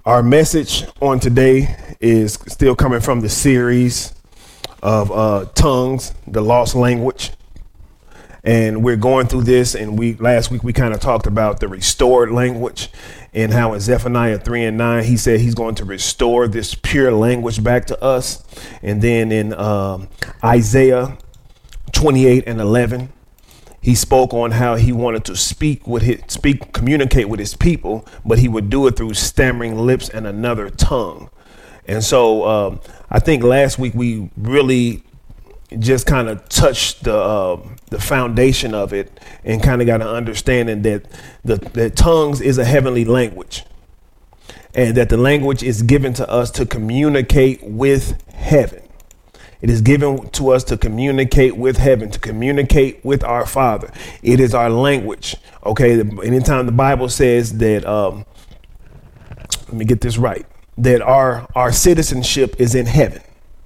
Our message on today is still coming from the series of tongues, the lost language. And we're going through this, and last week we kind of talked about the restored language and how in Zephaniah 3:9 he said he's going to restore this pure language back to us. And then in Isaiah 28:11 he spoke on how he wanted to communicate with his people, but he would do it through stammering lips and another tongue. And so I think last week we really just kind of touched the foundation of it and kind of got an understanding that that tongues is a heavenly language, and that the language is given to us to communicate with heaven. It is given to us to communicate with heaven, to communicate with our Father. It is our language. OK, anytime the Bible says that, let me get this right, that our citizenship is in heaven.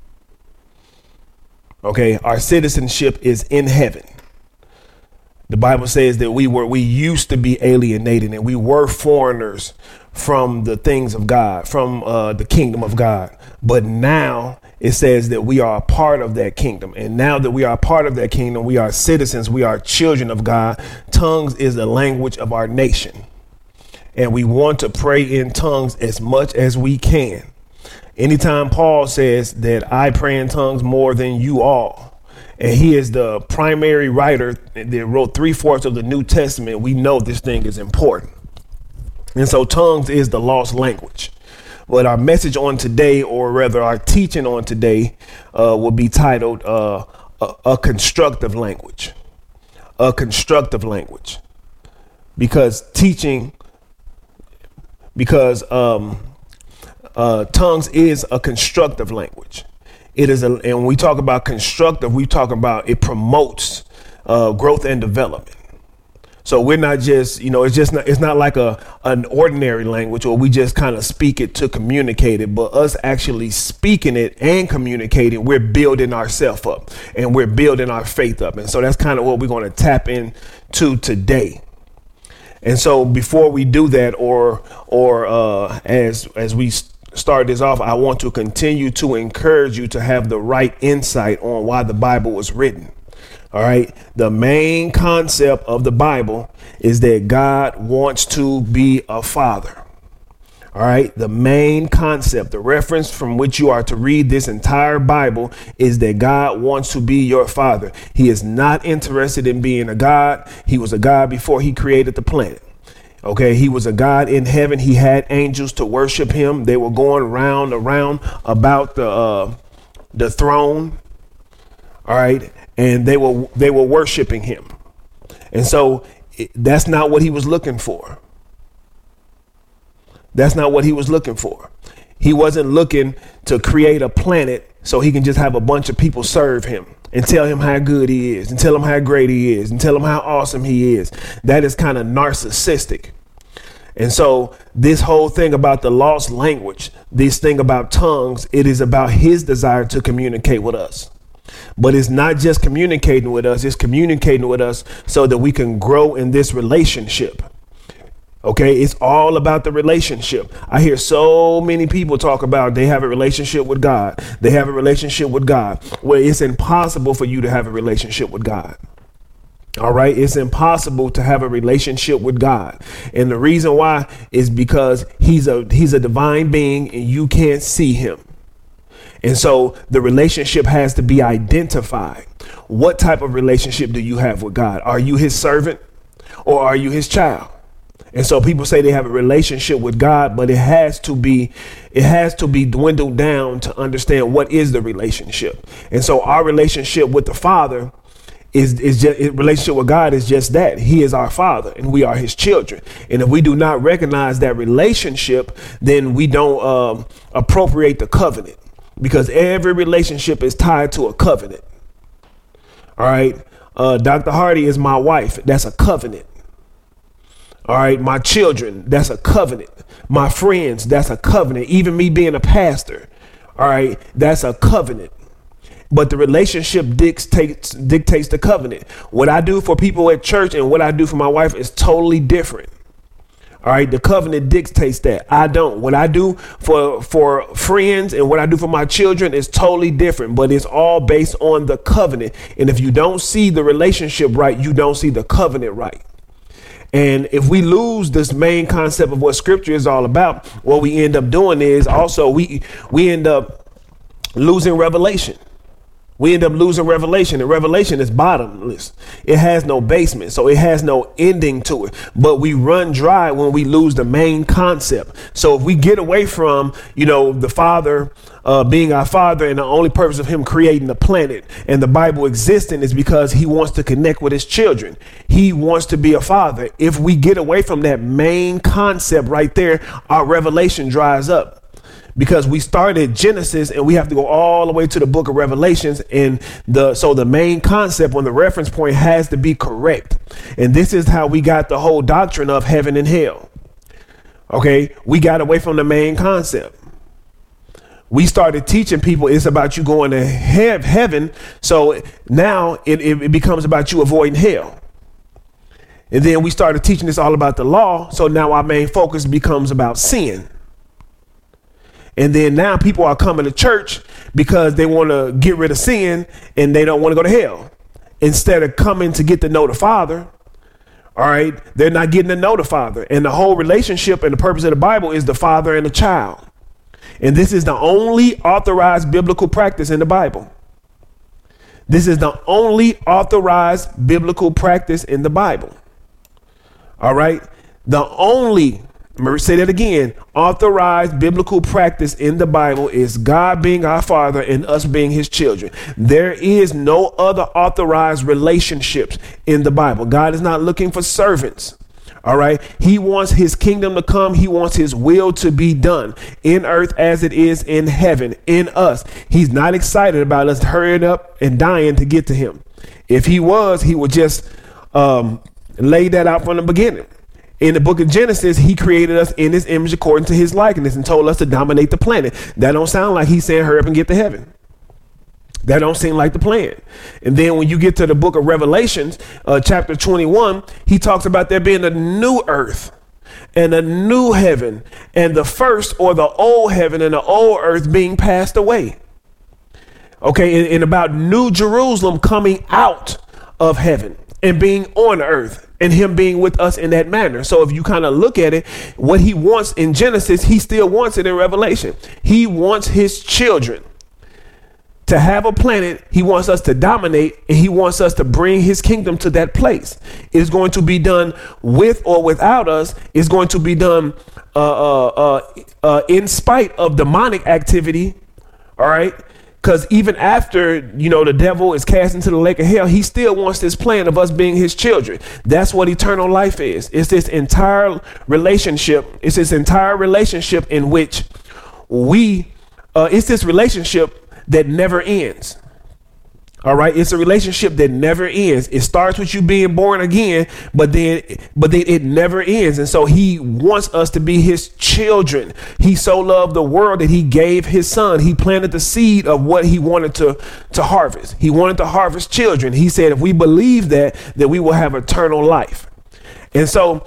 OK, our citizenship is in heaven. The Bible says that we used to be alienated and we were foreigners from the things of God, from the kingdom of God. But now it says that we are a part of that kingdom. And now that we are a part of that kingdom, we are citizens. We are children of God. Tongues is the language of our nation. And we want to pray in tongues as much as we can. Anytime Paul says that I pray in tongues more than you all, and he is the primary writer that wrote 3/4 of the New Testament, we know this thing is important. And so tongues is the lost language. But our message on today, or rather our teaching on today, will be titled a constructive language. A constructive language. Because tongues is a constructive language. It is, and when we talk about constructive, we talk about it promotes growth and development. So we're not just, it's not like an ordinary language where we just kind of speak it to communicate it, but us actually speaking it and communicating, we're building ourselves up and we're building our faith up. And so that's kind of what we're going to tap into today. And so before we do that, or as we start this off, I want to continue to encourage you to have the right insight on why the Bible was written. All right. The main concept of the Bible is that God wants to be a father. All right. The main concept, the reference from which you are to read this entire Bible is that God wants to be your father. He is not interested in being a God. He was a God before he created the planet. OK, he was a God in heaven. He had angels to worship him. They were going round around about the throne. All right. And they were worshiping him. And so that's not what he was looking for. That's not what he was looking for. He wasn't looking to create a planet so he can just have a bunch of people serve him and tell him how good he is and tell him how great he is and tell him how awesome he is. That is kind of narcissistic. And so this whole thing about the lost language, this thing about tongues, it is about his desire to communicate with us. But it's not just communicating with us. It's communicating with us so that we can grow in this relationship. OK, it's all about the relationship. I hear so many people talk about they have a relationship with God. They have a relationship with God. Well, it's impossible for you to have a relationship with God. All right. It's impossible to have a relationship with God. And the reason why is because he's a divine being and you can't see him. And so the relationship has to be identified. What type of relationship do you have with God? Are you his servant or are you his child? And so people say they have a relationship with God, but it has to be dwindled down to understand what is the relationship. And so our relationship with the Father is just relationship with God is just that. He is our Father and we are his children. And if we do not recognize that relationship, then we don't appropriate the covenant. Because every relationship is tied to a covenant. All right. Dr. Hardy is my wife. That's a covenant. All right. My children, that's a covenant. My friends, that's a covenant. Even me being a pastor. All right. That's a covenant. But the relationship dictates the covenant. What I do for people at church and what I do for my wife is totally different. All right. The covenant dictates that. I don't. What I do for friends and what I do for my children is totally different, but it's all based on the covenant. And if you don't see the relationship right, you don't see the covenant right. And if we lose this main concept of what scripture is all about, what we end up doing is also we end up losing revelation. We end up losing revelation, and revelation is bottomless. It has no basement, so it has no ending to it. But we run dry when we lose the main concept. So if we get away from, the Father being our Father and the only purpose of him creating the planet and the Bible existing is because he wants to connect with his children. He wants to be a father. If we get away from that main concept right there, our revelation dries up. Because we started Genesis and we have to go all the way to the book of Revelations. And so the main concept on the reference point has to be correct. And this is how we got the whole doctrine of heaven and hell. OK, we got away from the main concept. We started teaching people it's about you going to heaven. So now it becomes about you avoiding hell. And then we started teaching this all about the law. So now our main focus becomes about sin. And then now people are coming to church because they want to get rid of sin and they don't want to go to hell. Instead of coming to get to know the Father, all right, they're not getting to know the Father. And the whole relationship and the purpose of the Bible is the father and the child. And this is the only authorized biblical practice in the Bible. This is the only authorized biblical practice in the Bible. All right, the only say that again. Authorized biblical practice in the Bible is God being our Father and us being his children. There is no other authorized relationships in the Bible. God is not looking for servants. All right. He wants his kingdom to come. He wants his will to be done in earth as it is in heaven in us. He's not excited about us hurrying up and dying to get to him. If he was, he would just lay that out from the beginning. In the book of Genesis, he created us in his image according to his likeness and told us to dominate the planet. That don't sound like he's saying hurry up and get to heaven. That don't seem like the plan. And then when you get to the book of Revelations, chapter 21, he talks about there being a new earth and a new heaven and the first or the old heaven and the old earth being passed away. OK, and about New Jerusalem coming out of heaven and being on earth. And him being with us in that manner. So if you kind of look at it, what he wants in Genesis, he still wants it in Revelation. He wants his children to have a planet. He wants us to dominate and he wants us to bring his kingdom to that place. It is going to be done with or without us. It's going to be done in spite of demonic activity. All right. Because even after, the devil is cast into the lake of hell, he still wants this plan of us being his children. That's what eternal life is. It's this entire relationship. It's this entire relationship in which it's this relationship that never ends. All right. It's a relationship that never ends. It starts with you being born again, but then it never ends. And so he wants us to be his children. He so loved the world that he gave his son. He planted the seed of what he wanted to harvest. He wanted to harvest children. He said, if we believe that we will have eternal life. And so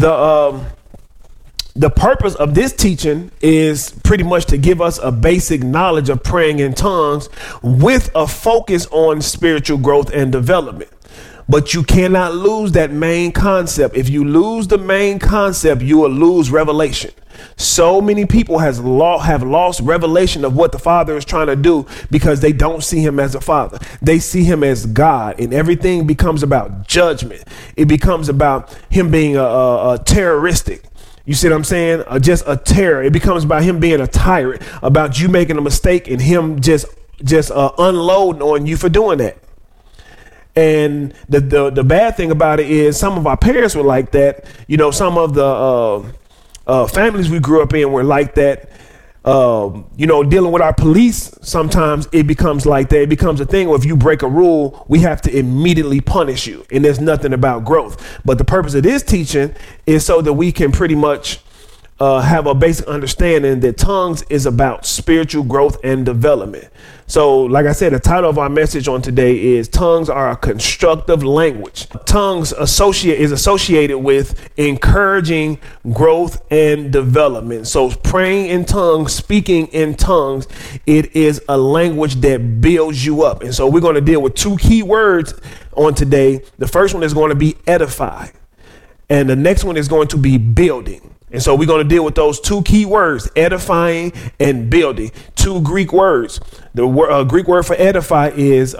the purpose of this teaching is pretty much to give us a basic knowledge of praying in tongues with a focus on spiritual growth and development. But you cannot lose that main concept. If you lose the main concept, you will lose revelation. So many people have lost revelation of what the Father is trying to do because they don't see him as a father. They see him as God, and everything becomes about judgment. It becomes about him being a terroristic. You see what I'm saying? Just a terror. It becomes about him being a tyrant, about you making a mistake and him just unloading on you for doing that. And the bad thing about it is some of our parents were like that. Some of the families we grew up in were like that. Dealing with our police, sometimes it becomes like that. It becomes a thing where if you break a rule, we have to immediately punish you. And there's nothing about growth. But the purpose of this teaching is so that we can pretty much have a basic understanding that tongues is about spiritual growth and development. So, like I said, the title of our message on today is Tongues Are a Constructive Language. Tongues is associated with encouraging growth and development. So praying in tongues, speaking in tongues, it is a language that builds you up. And so we're going to deal with two key words on today. The first one is going to be edify, and the next one is going to be building. And so we're going to deal with those two key words, edifying and building. Two Greek words. The Greek word for edify is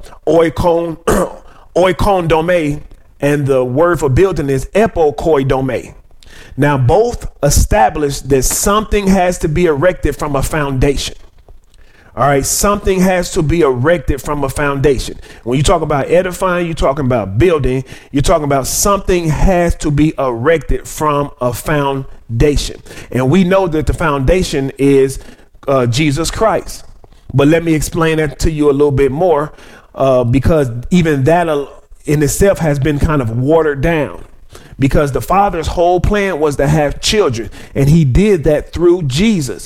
oikoidome, and the word for building is epokoidome. Now, both establish that something has to be erected from a foundation. All right. Something has to be erected from a foundation. When you talk about edifying, you're talking about building. You're talking about something has to be erected from a foundation. And we know that the foundation is Jesus Christ. But let me explain that to you a little bit more, because even that in itself has been kind of watered down. Because the Father's whole plan was to have children, and he did that through Jesus.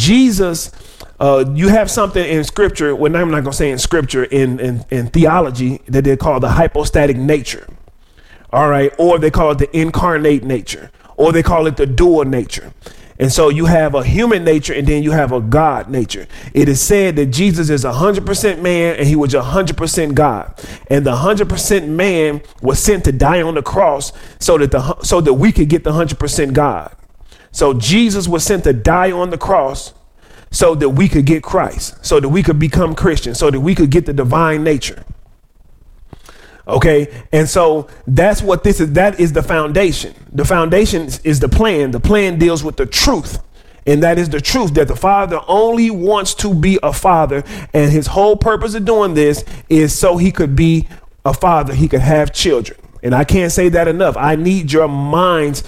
You have something in scripture, well, I'm not going to say in scripture, in theology, that they call the hypostatic nature. All right. Or they call it the incarnate nature, or they call it the dual nature. And so you have a human nature, and then you have a God nature. It is said that Jesus is 100% man, and he was 100% God. And the 100% man was sent to die on the cross so that we could get the 100% God. So Jesus was sent to die on the cross so that we could get Christ, so that we could become Christian, so that we could get the divine nature. OK, and so that's what this is. That is the foundation. The foundation is the plan. The plan deals with the truth. And that is the truth, that the Father only wants to be a father. And his whole purpose of doing this is so he could be a father. He could have children. And I can't say that enough. I need your minds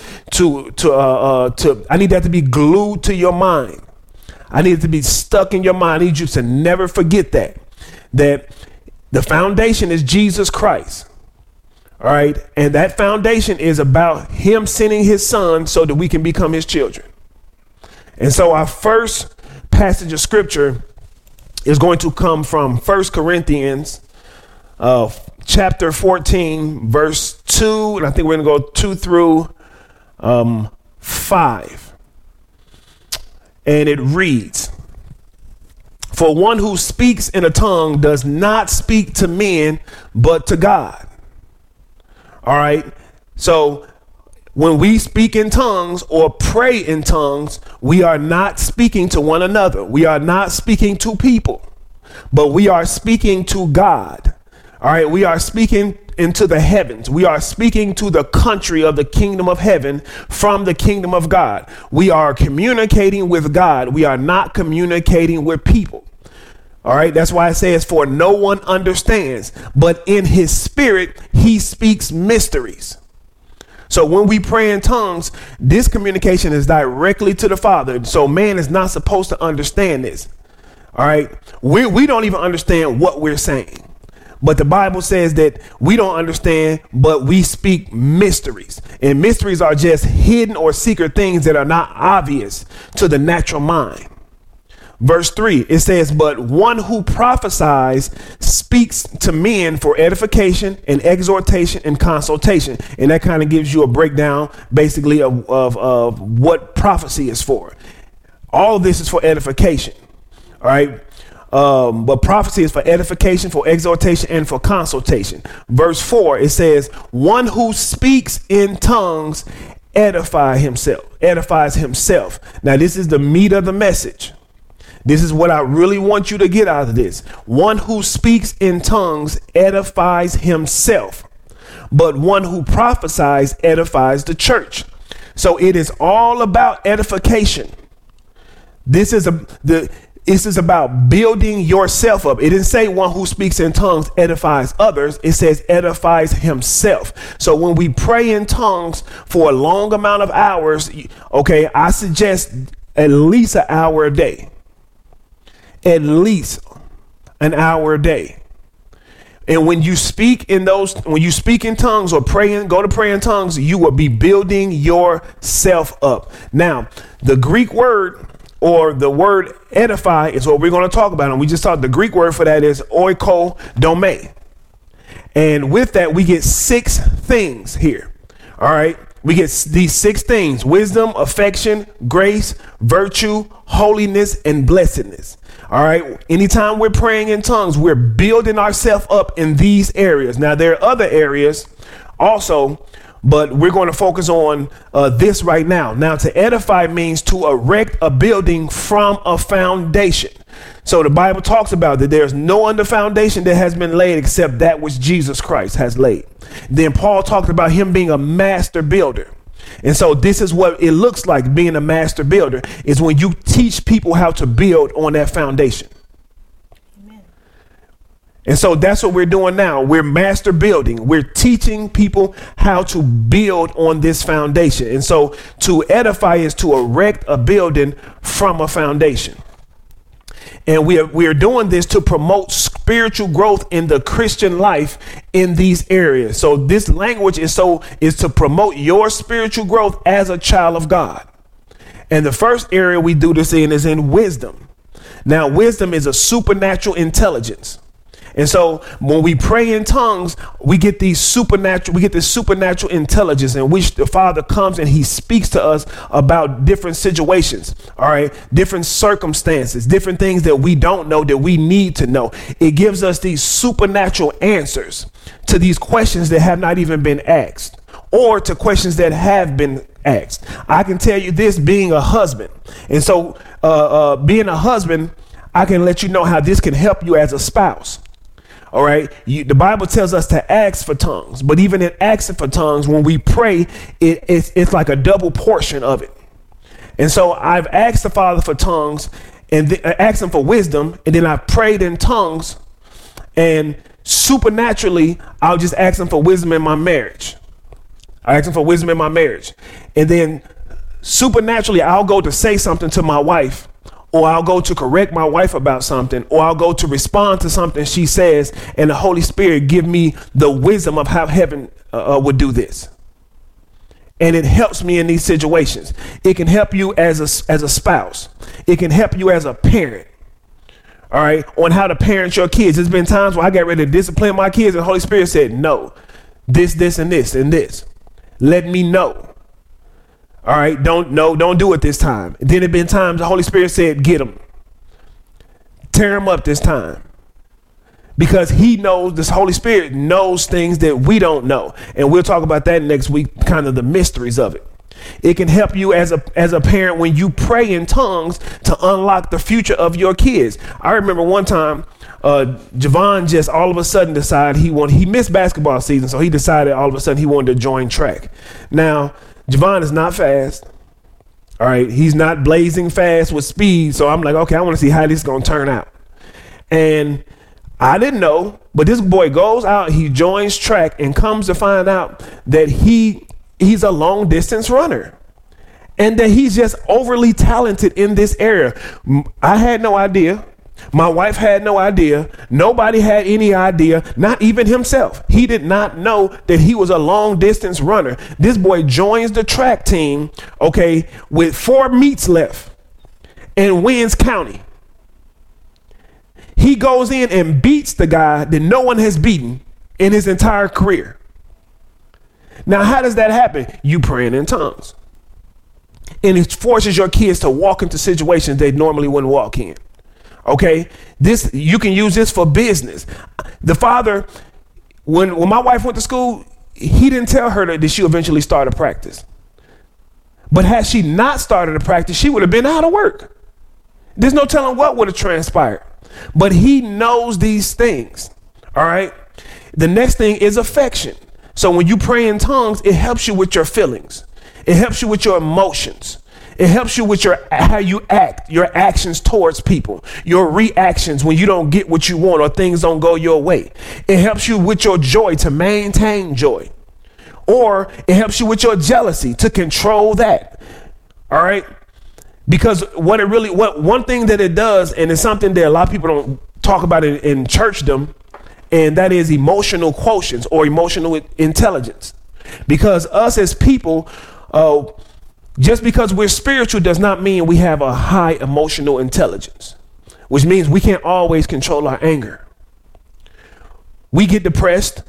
I need that to be glued to your mind. I need it to be stuck in your mind. I need you to never forget that the foundation is Jesus Christ. All right. And that foundation is about him sending his son so that we can become his children. And so our first passage of scripture is going to come from 1 Corinthians chapter 14, verse 2. And I think we're going to go 2 through 5. And it reads, "For one who speaks in a tongue does not speak to men, but to God." All right. So when we speak in tongues or pray in tongues, we are not speaking to one another. We are not speaking to people, but we are speaking to God. All right. We are speaking into the heavens. We are speaking to the country of the kingdom of heaven from the kingdom of God. We are communicating with God. We are not communicating with people. All right. That's why it says, "For no one understands, but in his spirit, he speaks mysteries." So when we pray in tongues, this communication is directly to the Father. So man is not supposed to understand this. All right. We don't even understand what we're saying. But the Bible says that we don't understand, but we speak mysteries. And mysteries are just hidden or secret things that are not obvious to the natural mind. Verse 3, it says, "But one who prophesies speaks to men for edification and exhortation and consultation." And that kind of gives you a breakdown basically of what prophecy is for. All of this is for edification. All right. But prophecy is for edification, for exhortation, and for consultation. Verse 4, it says, "One who speaks in tongues edifies himself." Now, this is the meat of the message. This is what I really want you to get out of this. One who speaks in tongues edifies himself, but one who prophesies edifies the church. So it is all about edification. This is about building yourself up. It didn't say one who speaks in tongues edifies others. It says edifies himself. So when we pray in tongues for a long amount of hours, okay, I suggest at least an hour a day. At least an hour a day. And when you speak in tongues or go to pray in tongues, you will be building yourself up. Now, the Greek word or the word edify is what we're going to talk about. And we just talked, the Greek word for that is oikodome. And with that, we get 6 things here. All right. We get these 6 things: wisdom, affection, grace, virtue, holiness, and blessedness. All right. Anytime we're praying in tongues, we're building ourselves up in these areas. Now, there are other areas also, but we're going to focus on this right now. Now, to edify means to erect a building from a foundation. So the Bible talks about that there's no other foundation that has been laid except that which Jesus Christ has laid. Then Paul talked about him being a master builder. And so this is what it looks like being a master builder, is when you teach people how to build on that foundation. Amen. And so that's what we're doing now. We're master building. We're teaching people how to build on this foundation. And so to edify is to erect a building from a foundation. And we are doing this to promote spiritual growth in the Christian life in these areas. So this language is to promote your spiritual growth as a child of God. And the first area we do this in is in wisdom. Now, wisdom is a supernatural intelligence. And so when we pray in tongues, we get this supernatural intelligence in which the Father comes and he speaks to us about different situations. All right. Different circumstances, different things that we don't know that we need to know. It gives us these supernatural answers to these questions that have not even been asked, or to questions that have been asked. I can tell you this, being a husband. And so being a husband, I can let you know how this can help you as a spouse. All right. The Bible tells us to ask for tongues, but even in asking for tongues, when we pray, it's like a double portion of it. And so I've asked the Father for tongues and asked him for wisdom. And then I prayed in tongues, and supernaturally, I'll just ask him for wisdom in my marriage. I ask him for wisdom in my marriage. And then supernaturally, I'll go to say something to my wife, or I'll go to correct my wife about something, or I'll go to respond to something she says, and the Holy Spirit give me the wisdom of how heaven would do this. And it helps me in these situations. It can help you as a spouse. It can help you as a parent. All right, on how to parent your kids. There's been times where I got ready to discipline my kids, and the Holy Spirit said, no, this, and this, and this. Let me know. All right, don't do it this time. And then there been times the Holy Spirit said, get them. Tear them up this time. Because he knows, this Holy Spirit knows things that we don't know. And we'll talk about that next week, kind of the mysteries of it. It can help you as a parent when you pray in tongues to unlock the future of your kids. I remember one time, Javon just all of a sudden decided he missed basketball season. So he decided all of a sudden he wanted to join track. Now, Javon is not fast. All right. He's not blazing fast with speed. So I'm like, okay, I want to see how this is going to turn out. And I didn't know, but this boy goes out, he joins track, and comes to find out that he's a long distance runner and that he's just overly talented in this area. I had no idea. My wife had no idea. Nobody had any idea, not even himself. He did not know that he was a long distance runner. This boy joins the track team, okay, with 4 meets left and wins county. He goes in and beats the guy that no one has beaten in his entire career. Now, how does that happen? You praying in tongues. And it forces your kids to walk into situations they normally wouldn't walk in. Okay, you can use this for business. The Father, when my wife went to school, he didn't tell her that she eventually started practice. But had she not started a practice, she would have been out of work. There's no telling what would have transpired. But he knows these things. All right. The next thing is affection. So when you pray in tongues, it helps you with your feelings. It helps you with your emotions. It helps you with how you act, your actions towards people, your reactions when you don't get what you want or things don't go your way. It helps you with your joy to maintain joy, or it helps you with your jealousy to control that. All right. Because one thing that it does, and it's something that a lot of people don't talk about in churchdom, and that is emotional quotients or emotional intelligence. Because us as people, just because we're spiritual does not mean we have a high emotional intelligence, which means we can't always control our anger. We get depressed.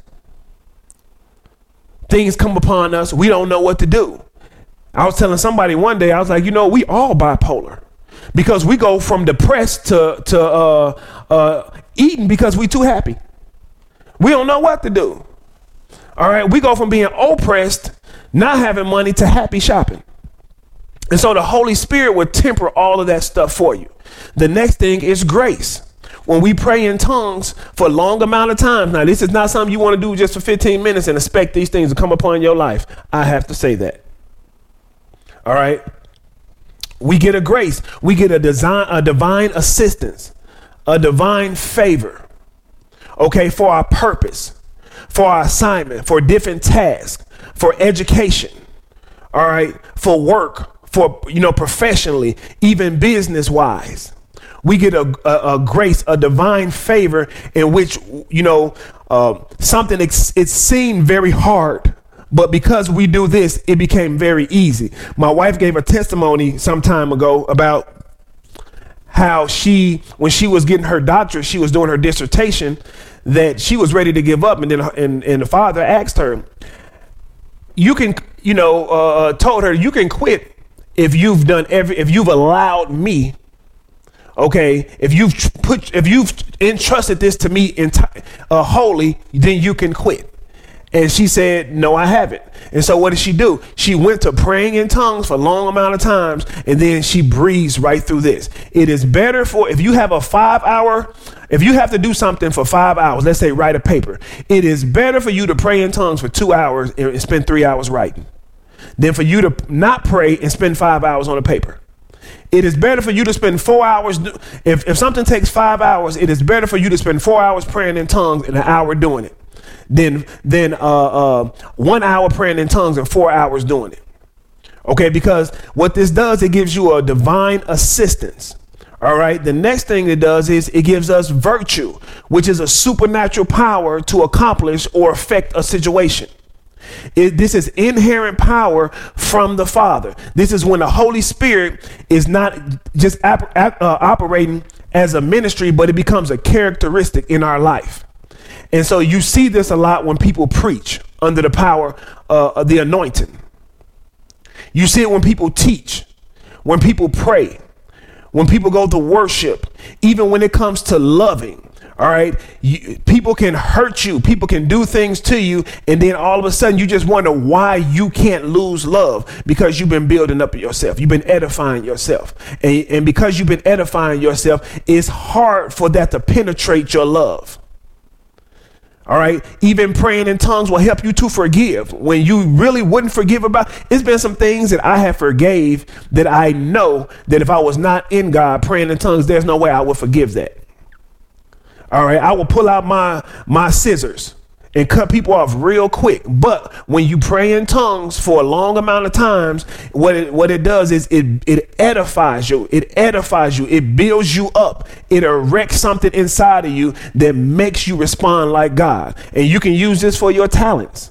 Things come upon us. We don't know what to do. I was telling somebody one day, I was like, we all bipolar, because we go from depressed to eating because we too happy. We don't know what to do. All right. We go from being oppressed, not having money, to happy shopping. And so the Holy Spirit will temper all of that stuff for you. The next thing is grace. When we pray in tongues for a long amount of time. Now, this is not something you want to do just for 15 minutes and expect these things to come upon your life. I have to say that. All right. We get a grace. We get a divine assistance, a divine favor. OK, for our purpose, for our assignment, for different tasks, for education. All right. For work, for, professionally, even business wise. We get a grace, a divine favor in which, something it seemed very hard. But because we do this, it became very easy. My wife gave a testimony some time ago about how when she was getting her doctorate, she was doing her dissertation, that she was ready to give up. And then and the father asked her, told her, you can quit if you've allowed me. OK, if you've entrusted this to me wholly, then you can quit. And she said, no, I haven't. And so what did she do? She went to praying in tongues for a long amount of times. And then she breezed right through this. It is better if you have if you have to do something for 5 hours, let's say write a paper, it is better for you to pray in tongues for 2 hours and spend 3 hours writing than for you to not pray and spend 5 hours on a paper. It is better for you to spend 4 hours. If something takes 5 hours, it is better for you to spend 4 hours praying in tongues and an hour doing it than 1 hour praying in tongues and 4 hours doing it. OK, because what this does, it gives you a divine assistance. All right. The next thing it does is it gives us virtue, which is a supernatural power to accomplish or affect a situation. This is inherent power from the Father. This is when the Holy Spirit is not just operating as a ministry, but it becomes a characteristic in our life. And so you see this a lot when people preach under the power of the anointing. You see it when people teach, when people pray, when people go to worship, even when it comes to loving. All right. People can hurt you. People can do things to you. And then all of a sudden you just wonder why you can't lose love, because you've been building up yourself. You've been edifying yourself. And because you've been edifying yourself, it's hard for that to penetrate your love. All right. Even praying in tongues will help you to forgive when you really wouldn't forgive about. It's been some things that I have forgave that I know that if I was not in God praying in tongues, there's no way I would forgive that. All right. I will pull out my scissors and cut people off real quick. But when you pray in tongues for a long amount of times, what it does is it edifies you. It edifies you. It builds you up. It erects something inside of you that makes you respond like God. And you can use this for your talents.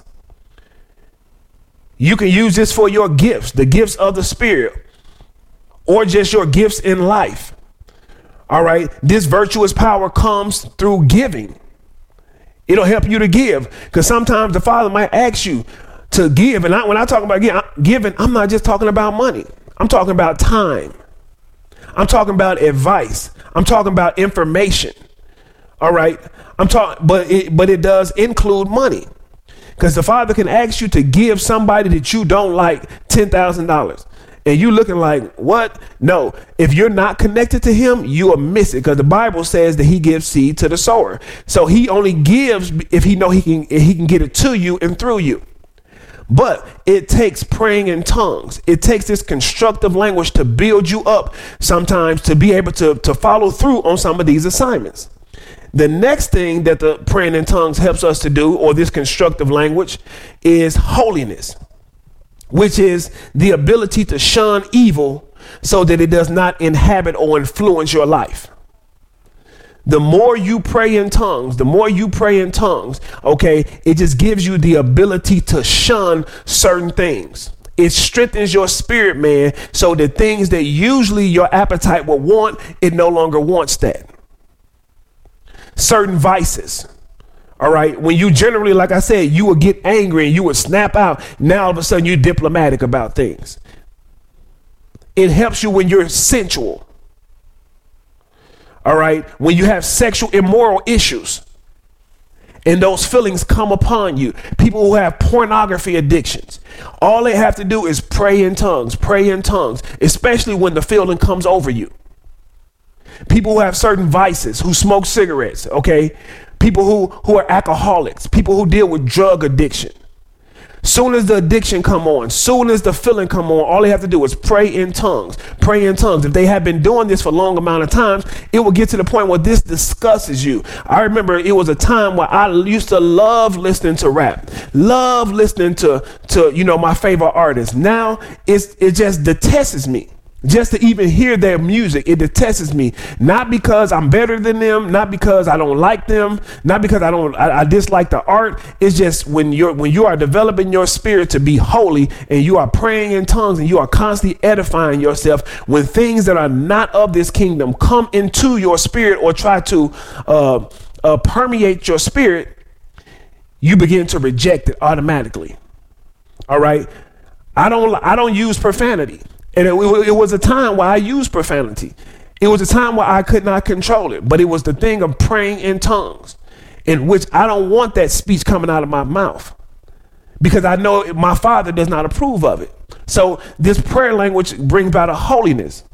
You can use this for your gifts, the gifts of the Spirit, or just your gifts in life. All right. This virtuous power comes through giving. It'll help you to give, because sometimes the Father might ask you to give. And when I talk about giving, I'm not just talking about money. I'm talking about time. I'm talking about advice. I'm talking about information. All right. But it does include money, because the Father can ask you to give somebody that you don't like $10,000. And you looking like, what? No, if you're not connected to him, you will miss it, because the Bible says that he gives seed to the sower. So he only gives if he know he can get it to you and through you. But it takes praying in tongues. It takes this constructive language to build you up sometimes to be able to follow through on some of these assignments. The next thing that the praying in tongues helps us to do, or this constructive language, is holiness, which is the ability to shun evil so that it does not inhabit or influence your life. The more you pray in tongues, okay, it just gives you the ability to shun certain things. It strengthens your spirit, man, so the things that usually your appetite will want, it no longer wants that. Certain vices. All right. When you generally, like I said, you would get angry and you would snap out. Now all of a sudden you're diplomatic about things. It helps you when you're sensual. All right. When you have sexual immoral issues and those feelings come upon you, people who have pornography addictions, all they have to do is pray in tongues, especially when the feeling comes over you. People who have certain vices, who smoke cigarettes, okay? People who are alcoholics, people who deal with drug addiction. Soon as the addiction come on, soon as the feeling come on, all they have to do is pray in tongues. If they have been doing this for a long amount of times, it will get to the point where this disgusts you. I remember it was a time where I used to love listening to rap, love listening to my favorite artists. Now it just detests me. Just to even hear their music, it detests me. Not because I'm better than them, not because I don't like them, not because I dislike the art. It's just when you are developing your spirit to be holy and you are praying in tongues and you are constantly edifying yourself, when things that are not of this kingdom come into your spirit or try to permeate your spirit, you begin to reject it automatically. All right. I don't use profanity. And it was a time where I used profanity. It was a time where I could not control it. But it was the thing of praying in tongues, in which I don't want that speech coming out of my mouth, because I know my Father does not approve of it. So this prayer language brings about a holiness.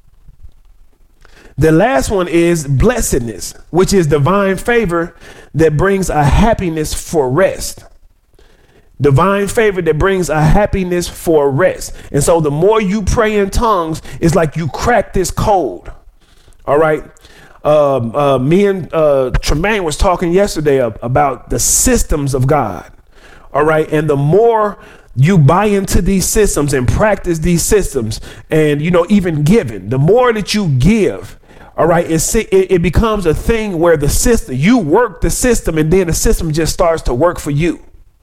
The last one is blessedness, which is divine favor that brings a happiness for rest. Divine favor that brings a happiness for rest. And so the more you pray in tongues, it's like you crack this code. All right. Me and Tremaine was talking yesterday about the systems of God. All right. And the more you buy into these systems and practice these systems and, even giving, the more that you give. All right. It becomes a thing where the system, you work the system, and then the system just starts to work for you.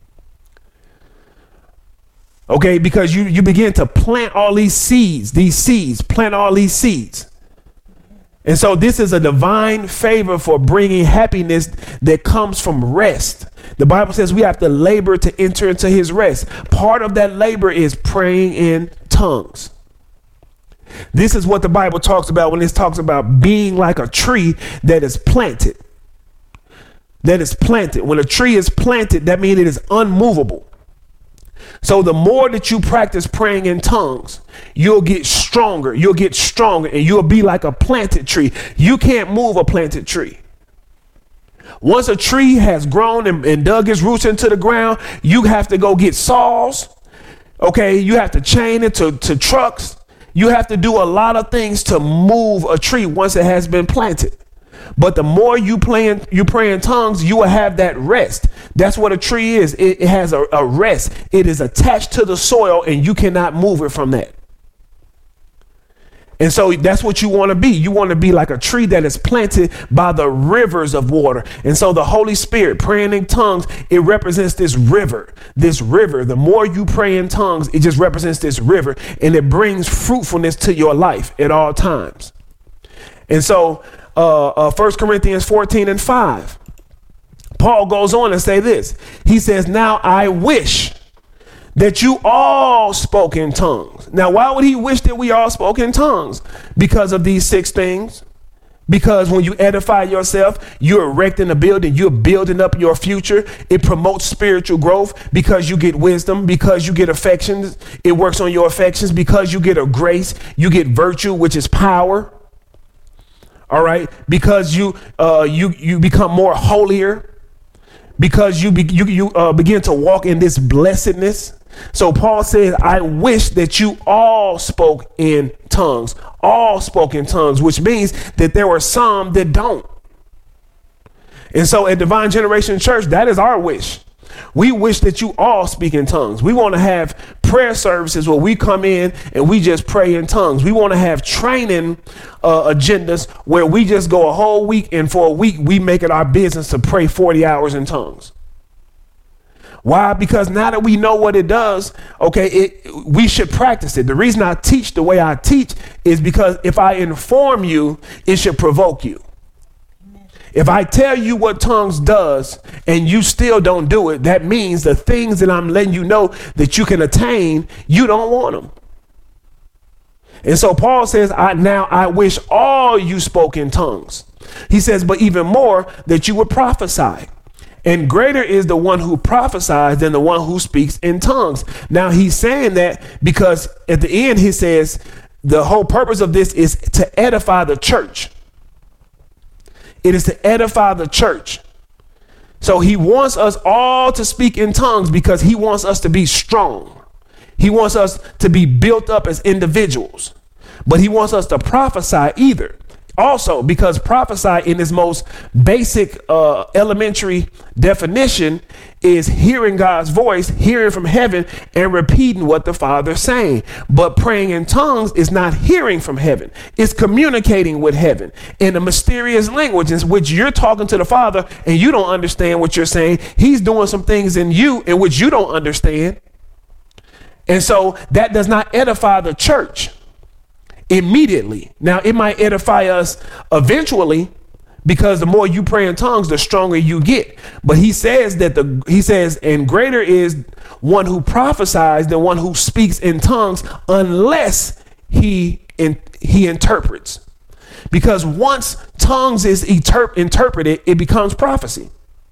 Okay, because you begin to plant all these seeds. And so this is a divine favor for bringing happiness that comes from rest. The Bible says we have to labor to enter into his rest. Part of that labor is praying in tongues. This is what the Bible talks about when it talks about being like a tree that is planted. When a tree is planted, that means it is unmovable. So the more that you practice praying in tongues, you'll get stronger, and you'll be like a planted tree. You can't move a planted tree. Once a tree has grown and dug its roots into the ground, you have to go get saws. Okay, you have to chain it to trucks. You have to do a lot of things to move a tree once it has been planted. But the more you pray in tongues, you will have that rest. That's what a tree is. It has a rest. It is attached to the soil and you cannot move it from that. And so that's what you want to be. You want to be like a tree that is planted by the rivers of water. And so the Holy Spirit, praying in tongues, it represents this river. The more you pray in tongues, it just represents this river, and it brings fruitfulness to your life at all times. And so 1 Corinthians 14:5, Paul goes on and say this. He says, now I wish that you all spoke in tongues. Now, why would he wish that we all spoke in tongues? Because of these 6 things. Because when you edify yourself, you're erecting a building, you're building up your future. It promotes spiritual growth because you get wisdom, because you get affections. It works on your affections because you get a grace, you get virtue, which is power. All right. Because you become more holier, because you begin to walk in this blessedness. So Paul says, I wish that you all spoke in tongues, which means that there were some that don't. And so at Divine Generation Church, that is our wish. We wish that you all speak in tongues. We want to have prayer services where we come in and we just pray in tongues. We want to have training agendas where we just go a whole week, and for a week we make it our business to pray 40 hours in tongues. Why? Because now that we know what it does, okay, we should practice it. The reason I teach the way I teach is because if I inform you, it should provoke you. If I tell you what tongues does and you still don't do it, that means the things that I'm letting you know that you can attain, you don't want them. And so Paul says, I wish all you spoke in tongues. He says, but even more that you would prophesy. And greater is the one who prophesies than the one who speaks in tongues. Now he's saying that because at the end he says the whole purpose of this is to edify the church. It is to edify the church. So he wants us all to speak in tongues because he wants us to be strong. He wants us to be built up as individuals, but he wants us to prophesy either. Also, because prophesy in its most basic elementary definition is hearing God's voice, hearing from heaven and repeating what the Father's saying. But praying in tongues is not hearing from heaven. It's communicating with heaven in a mysterious language in which you're talking to the Father and you don't understand what you're saying. He's doing some things in you in which you don't understand. And so that does not edify the church immediately. Now, it might edify us eventually because the more you pray in tongues, the stronger you get. But he says and greater is one who prophesies than one who speaks in tongues unless he interprets. Because once tongues is interpreted, it becomes prophecy.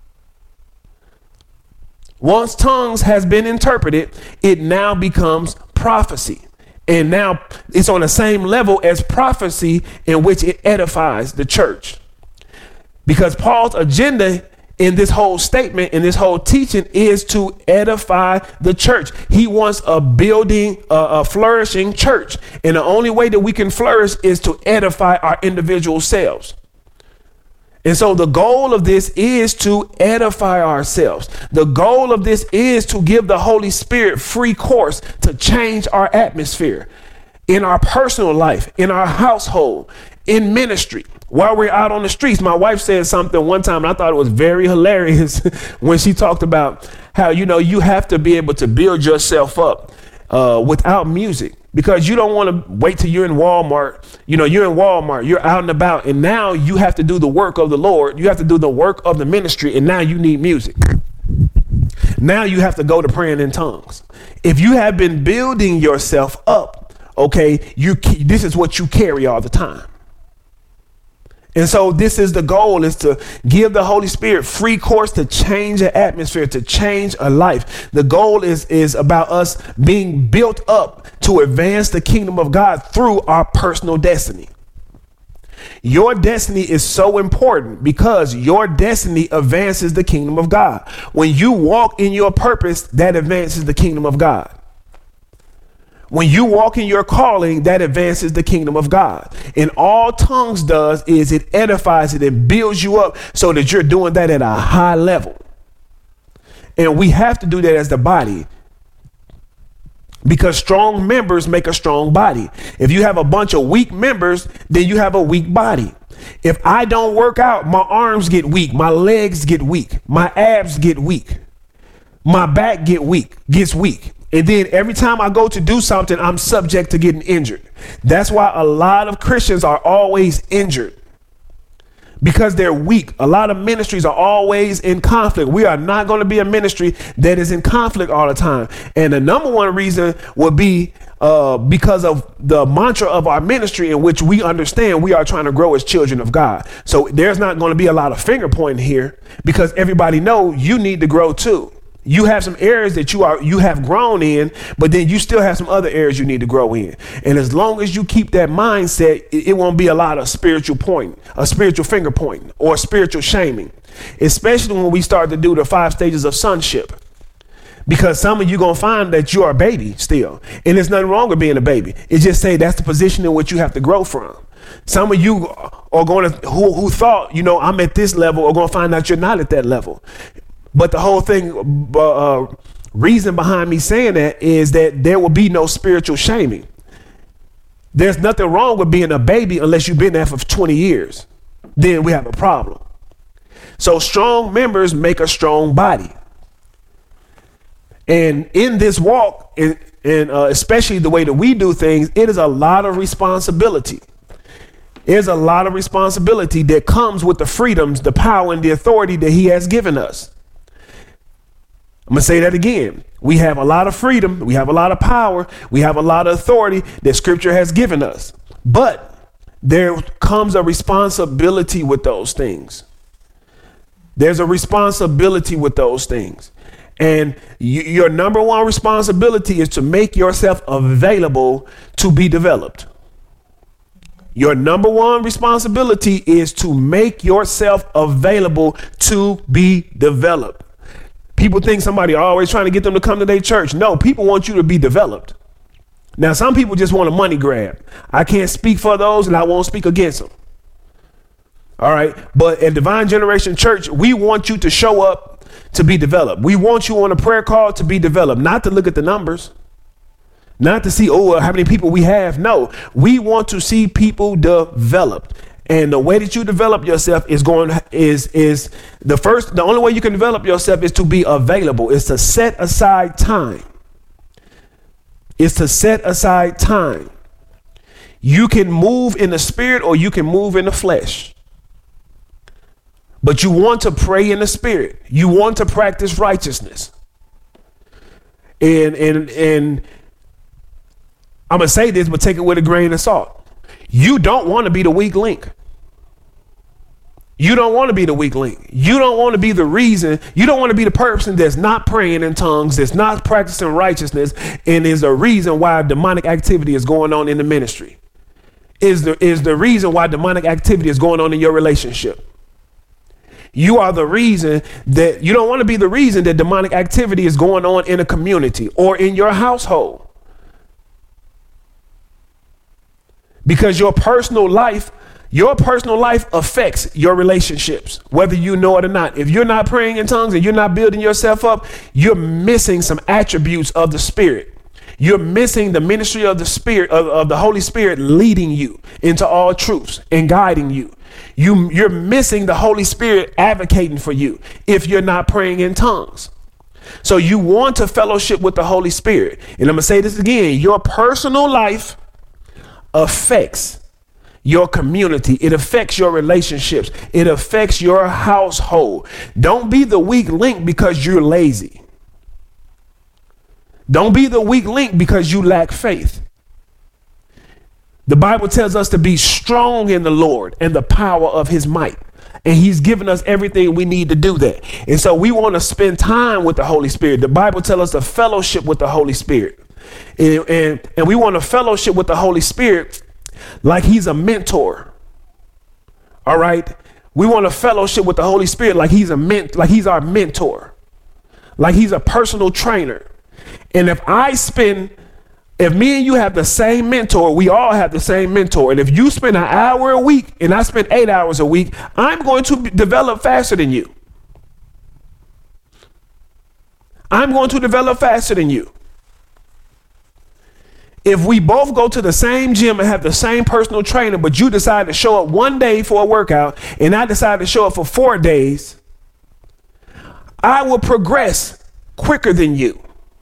Once tongues has been interpreted, it now becomes prophecy. And now it's on the same level as prophecy in which it edifies the church. Because Paul's agenda in this whole statement, in this whole teaching, is to edify the church. He wants a building, a flourishing church. And the only way that we can flourish is to edify our individual selves. And so the goal of this is to edify ourselves. The goal of this is to give the Holy Spirit free course to change our atmosphere in our personal life, in our household, in ministry. While we're out on the streets, my wife said something one time, and I thought it was very hilarious when she talked about how, you have to be able to build yourself up without music. Because you don't want to wait till you're in Walmart. You're in Walmart, you're out and about, and now you have to do the work of the Lord. You have to do the work of the ministry, and now you need music. Now you have to go to praying in tongues. If you have been building yourself up, okay, this is what you carry all the time. And so this is the goal, is to give the Holy Spirit free course to change an atmosphere, to change a life. The goal is about us being built up to advance the kingdom of God through our personal destiny. Your destiny is so important because your destiny advances the kingdom of God. When you walk in your purpose, that advances the kingdom of God. When you walk in your calling, that advances the kingdom of God. And all tongues does is it edifies it and builds you up so that you're doing that at a high level. And we have to do that as the body, because strong members make a strong body. If you have a bunch of weak members, then you have a weak body. If I don't work out, my arms get weak, my legs get weak, my abs get weak, my back gets weak. And then every time I go to do something, I'm subject to getting injured. That's why a lot of Christians are always injured, because they're weak. A lot of ministries are always in conflict. We are not going to be a ministry that is in conflict all the time. And the number one reason would be because of the mantra of our ministry, in which we understand we are trying to grow as children of God. So there's not going to be a lot of finger pointing here, because everybody knows you need to grow too. You have some areas that you have grown in, but then you still have some other areas you need to grow in. And as long as you keep that mindset, it won't be a lot of spiritual finger pointing or spiritual shaming, especially when we start to do the 5 stages of sonship. Because some of you going to find that you are a baby still, and there's nothing wrong with being a baby. It's just say that's the position in which you have to grow from. Some of you are going to who thought, I'm at this level, are going to find out you're not at that level. But the whole thing, reason behind me saying that is that there will be no spiritual shaming. There's nothing wrong with being a baby unless you've been there for 20 years. Then we have a problem. So strong members make a strong body. And in this walk, and especially the way that we do things, it is a lot of responsibility. There's a lot of responsibility that comes with the freedoms, the power, and the authority that he has given us. I'm going to say that again. We have a lot of freedom. We have a lot of power. We have a lot of authority that scripture has given us. But there comes a responsibility with those things. There's a responsibility with those things. And your number one responsibility is to make yourself available to be developed. Your number one responsibility is to make yourself available to be developed. People think somebody always trying to get them to come to their church. No, people want you to be developed. Now, some people just want a money grab. I can't speak for those and I won't speak against them. All right. But at Divine Generation Church, we want you to show up to be developed. We want you on a prayer call to be developed, not to look at the numbers, not to see, how many people we have. No, we want to see people developed. And the way that you develop yourself is the only way you can develop yourself is to be available. Is to set aside time. Is to set aside time. You can move in the spirit or you can move in the flesh. But you want to pray in the spirit. You want to practice righteousness. And I'm going to say this, but take it with a grain of salt. You don't want to be the weak link. You don't want to be the weak link. You don't want to be the reason. You don't want to be the person that's not praying in tongues, that's not practicing righteousness, and is the reason why demonic activity is going on in the ministry. Is the reason why demonic activity is going on in your relationship. You are the reason that you don't want to be the reason that demonic activity is going on in a community or in your household. Because your personal life affects your relationships, whether you know it or not. If you're not praying in tongues and you're not building yourself up, you're missing some attributes of the Spirit. You're missing the ministry of the Spirit, of the Holy Spirit leading you into all truths and guiding you. You're missing the Holy Spirit advocating for you if you're not praying in tongues. So you want to fellowship with the Holy Spirit. And I'm going to say this again. Your personal life affects your community. It affects your relationships. It affects your household. Don't be the weak link because you're lazy. Don't be the weak link because you lack faith. The Bible tells us to be strong in the Lord and the power of his might. And he's given us everything we need to do that. And so we want to spend time with the Holy Spirit. The Bible tells us to fellowship with the Holy Spirit. And we want to fellowship with the Holy Spirit like he's a mentor. All right. We want to fellowship with the Holy Spirit like he's our mentor, like he's a personal trainer. And if me and you have the same mentor, we all have the same mentor. And if you spend an hour a week and I spend 8 hours a week, I'm going to develop faster than you. I'm going to develop faster than you. If we both go to the same gym and have the same personal trainer, but you decide to show up one day for a workout and I decide to show up for 4 days, I will progress quicker than you.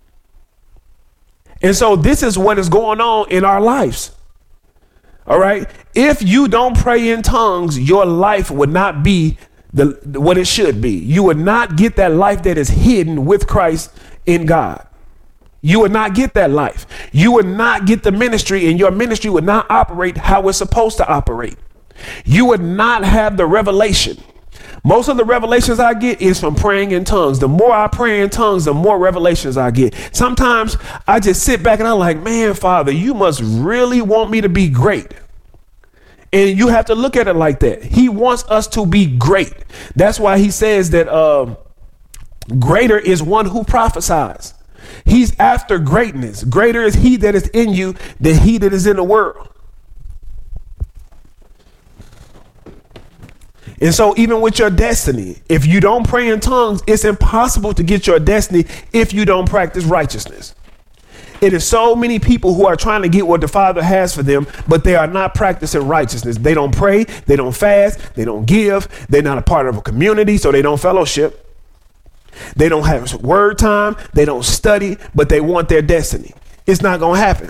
And so this is what is going on in our lives. All right. If you don't pray in tongues, your life would not be what it should be. You would not get that life that is hidden with Christ in God. You would not get that life. You would not get the ministry, and your ministry would not operate how it's supposed to operate. You would not have the revelation. Most of the revelations I get is from praying in tongues. The more I pray in tongues, the more revelations I get. Sometimes I just sit back and I'm like, man, Father, you must really want me to be great. And you have to look at it like that. He wants us to be great. That's why he says that greater is one who prophesies. He's after greatness. Greater is he that is in you than he that is in the world. And so even with your destiny, if you don't pray in tongues, it's impossible to get your destiny if you don't practice righteousness. It is so many people who are trying to get what the Father has for them, but they are not practicing righteousness. They don't pray, they don't fast, they don't give, they're not a part of a community, so they don't fellowship. They don't have word time, they don't study, but they want their destiny. It's not going to happen.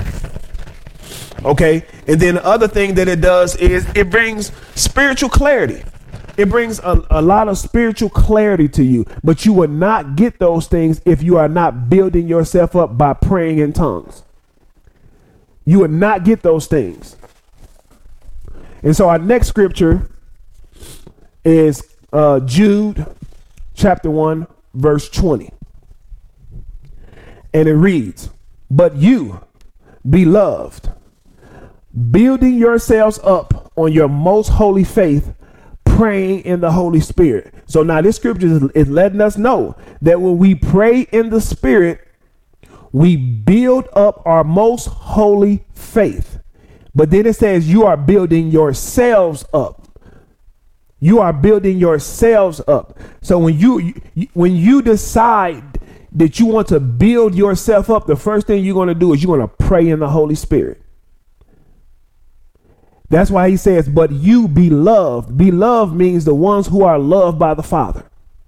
Okay. And then the other thing that it does is it brings spiritual clarity. It brings a lot of spiritual clarity to you, but you will not get those things if you are not building yourself up by praying in tongues. You will not get those things. And so our next scripture is Jude chapter 1, verse 20. And it reads, "But you, beloved, building yourselves up on your most holy faith, praying in the Holy Spirit." So now this scripture is letting us know that when we pray in the Spirit, we build up our most holy faith. But then it says you are building yourselves up. You are building yourselves up. So when you decide that you want to build yourself up, the first thing you're going to do is you're going to pray in the Holy Spirit. That's why he says, "But you, beloved." Beloved means the ones who are loved by the Father.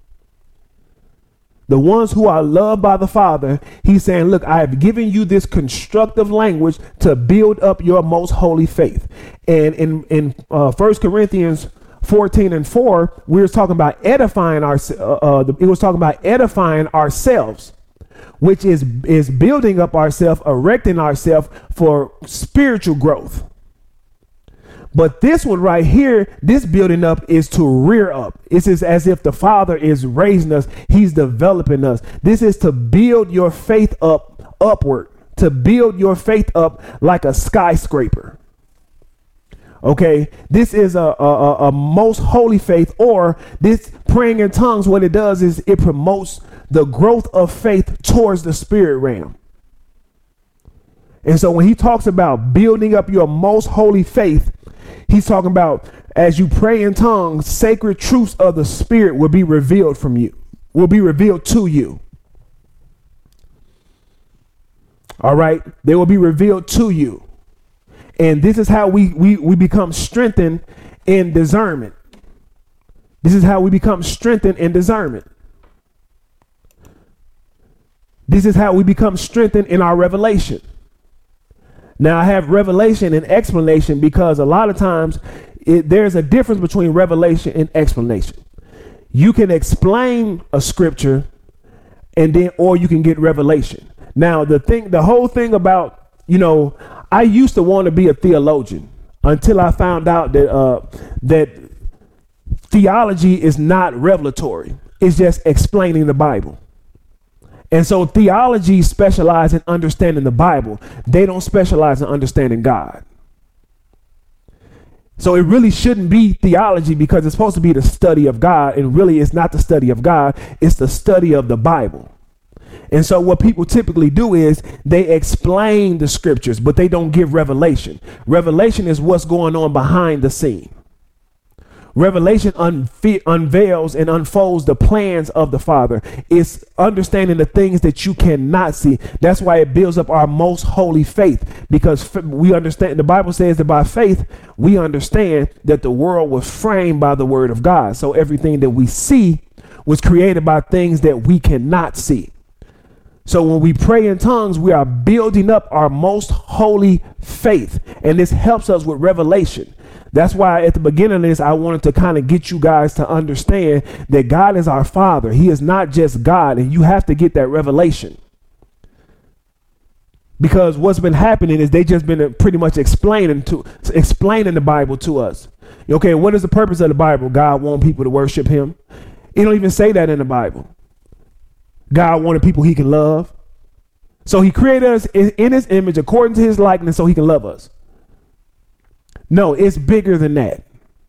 The ones who are loved by the Father, he's saying, look, I have given you this constructive language to build up your most holy faith. And in 1 Corinthians 14:4, we were talking about edifying it was talking about edifying ourselves, which is building up ourselves, erecting ourselves for spiritual growth. But this one right here, this building up is to rear up. It's as if the Father is raising us. He's developing us. This is to build your faith up upward, to build your faith up like a skyscraper. Okay, this is a most holy faith, or this praying in tongues. What it does is it promotes the growth of faith towards the spirit realm. And so when he talks about building up your most holy faith, he's talking about as you pray in tongues, sacred truths of the Spirit will be revealed from you, will be revealed to you. All right, they will be revealed to you. And this is how we become strengthened in discernment. This is how we become strengthened in discernment. This is how we become strengthened in our revelation. Now, I have revelation and explanation because a lot of times there's a difference between revelation and explanation. You can explain a scripture or you can get revelation. Now, the whole thing about, I used to want to be a theologian until I found out that theology is not revelatory. It's just explaining the Bible. And so theology specializes in understanding the Bible. They don't specialize in understanding God. So it really shouldn't be theology because it's supposed to be the study of God. And really it's not the study of God. It's the study of the Bible. And so what people typically do is they explain the scriptures, but they don't give revelation. Revelation is what's going on behind the scene. Revelation unveils and unfolds the plans of the Father. It's understanding the things that you cannot see. That's why it builds up our most holy faith, because we understand, the Bible says that by faith, we understand that the world was framed by the word of God. So everything that we see was created by things that we cannot see. So when we pray in tongues, we are building up our most holy faith, and this helps us with revelation. That's why at the beginning of this, I wanted to kind of get you guys to understand that God is our Father. He is not just God, and you have to get that revelation. Because what's been happening is they just been pretty much explaining the Bible to us. Okay, what is the purpose of the Bible? God wants people to worship him. He don't even say that in the Bible. God wanted people he can love. So he created us in his image according to his likeness so he can love us. No, it's bigger than that.